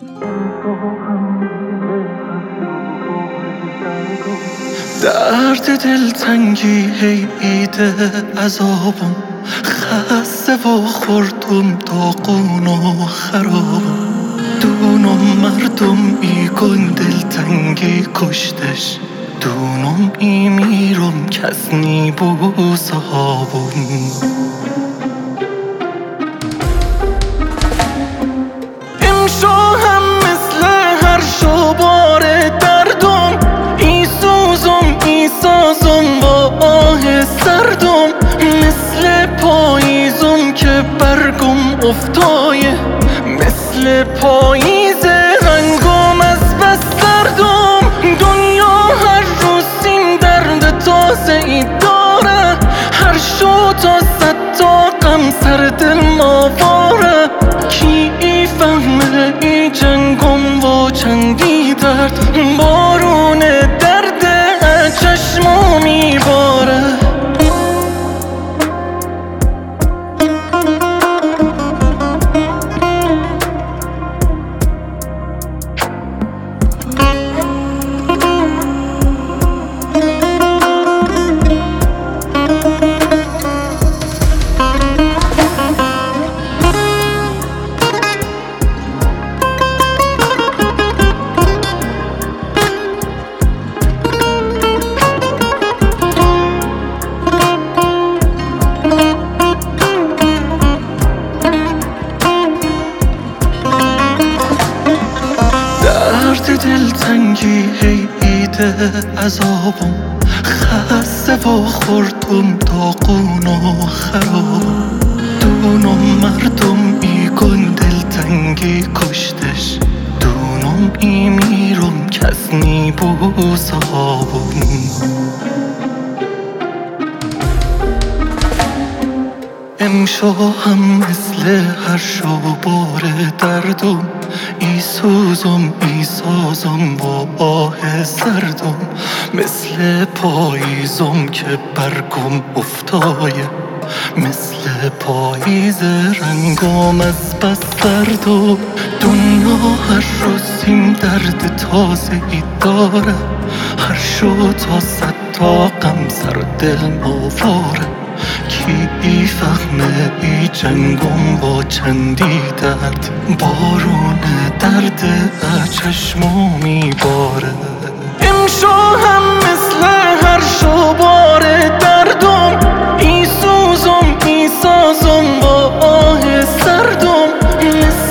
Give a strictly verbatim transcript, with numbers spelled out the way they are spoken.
درد دلتنگی هی ایده عذابم، خسته و خوردم داغون و خرابم. دونم مردم ای کن دلتنگی کشتش، دونم ای میرم کس نی بو صحابم. امشو هم مثل هر شو بار دردم، ای سوزم ای سازم با آه سردم. مثل پاییزم که برگم افتایه، مثل پاییز رنگم از بس سردم. دنیا هر روز این درد تازه ای داره، هر شو تا صد تا غم سر دل ماواره. کی ای فهمه ای جنگم و چندی درد، بارون درد چشمو میباره. درد دلتنگی هی ایده عذابم، خسته و خوردم داغون و خرابم. دونم مردم ای کن دلتنگی کشتش، دونم ای میرم کس نی بو صحابم. امشو هم مثل هر شو بار دردم، ای سوزم ای سازم با آه سردم. مثل پاییزم که برگم افتایه، مثل پاییز رنگم از بس سردم. دنیا هر روز این درد تازه ای داره، هر شو تا صد تا غم سر دل ماواره. کی ای فهمه ای جنگم با چندی درد، بارون درد چشمو میباره. امشو هم مثل هر شو بار دردم، ای سوزم ای سازم با آه سردم.